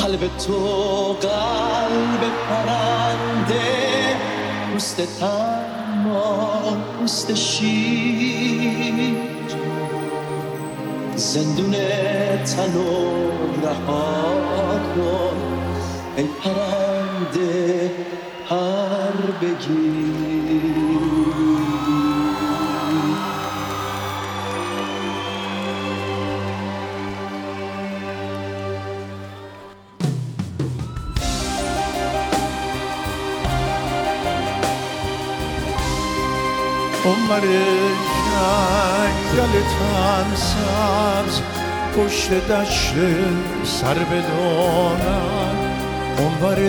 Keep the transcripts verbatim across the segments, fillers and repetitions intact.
قلب تو قلب پرنده، پوست تنها پوست شیر، زندون تنو رها کن ای پرنده پر بگیر. عمر جنگل تن سبز پشت دشت سر بدانم، عمر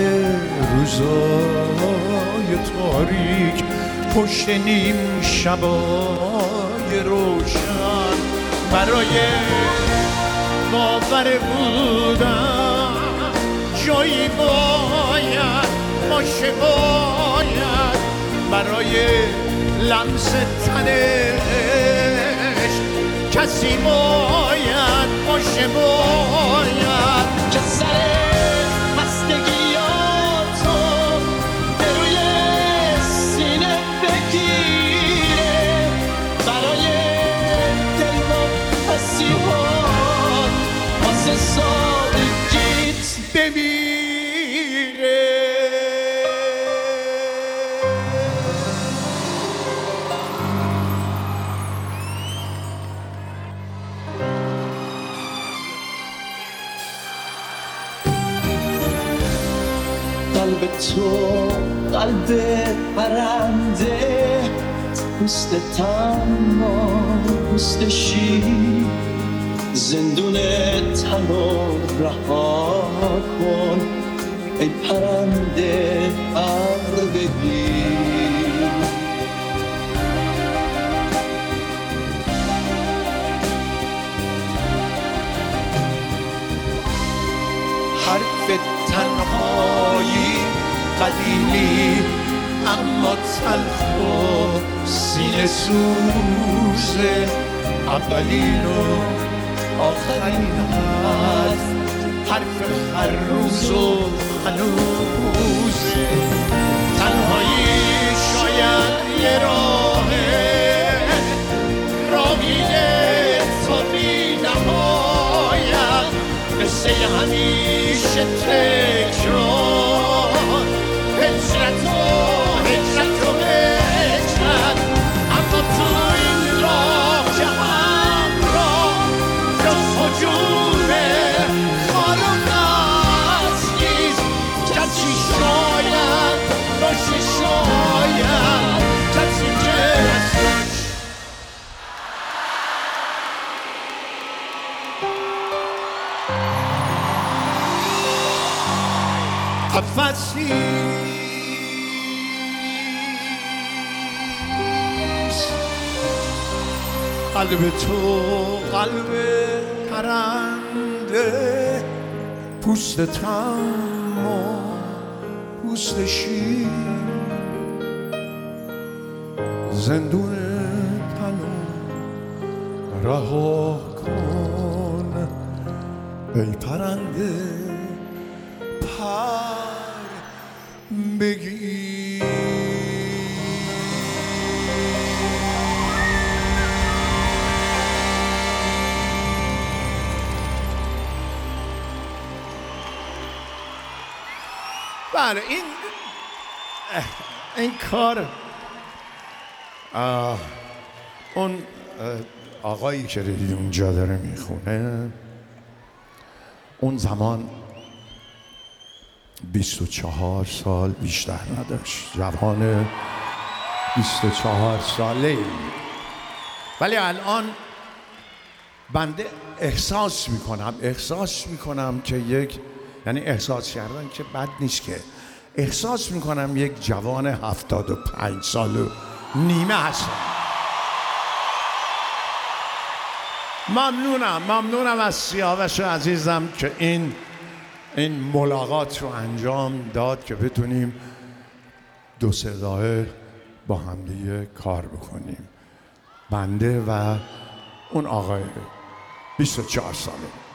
روزای تاریک پشت نیم شبای روشن، برای باور بودم جایی باید باشه، باید برای لمس تنش کسی باید باشه، باید که سر هستگیاتو به روی سینه بگیره، برای دل مبتسیمان واسه سالگیت بمیره. قلب تو قلب پرنده، پوست تنها پوست شیر، زندون تنو رها کن ای پرنده پر بگیر. حرف تنهایی قدیمی اما تلخ و سینه سوزه، اولین و آخرین هست حرف هر روز و هنوزه. تنهایی شاید یه راهه، راهی تو بی نهایت، قصه همیشه تکرار، هجرت و هجرت و هجرت، اما تو این راه که همراه جز هجوم خار و خس نیست، کسی شاید باشه، شاید کسی که قفصی قلب تو قلب پرنده، پوست تم و پوست شیر، زندون تنو رها کن ای پرنده پر بگیر. بله این این کار اون آقایی که اونجا داره میخونه اون زمان بیست و چهار سال بیشتر نداشت، جوان بیست و چهار ساله، ولی الان بنده احساس میکنم احساس میکنم که یک، یعنی احساس کردن که بد نیست، که احساس میکنم یک جوان هفتاد و پنج سال و نیمه هستم. ممنونم ممنونم از سیاوش عزیزم که این این ملاقات رو انجام داد که بتونیم دو صداه با همدیگه کار بکنیم، بنده و اون آقای بیست و چهار ساله.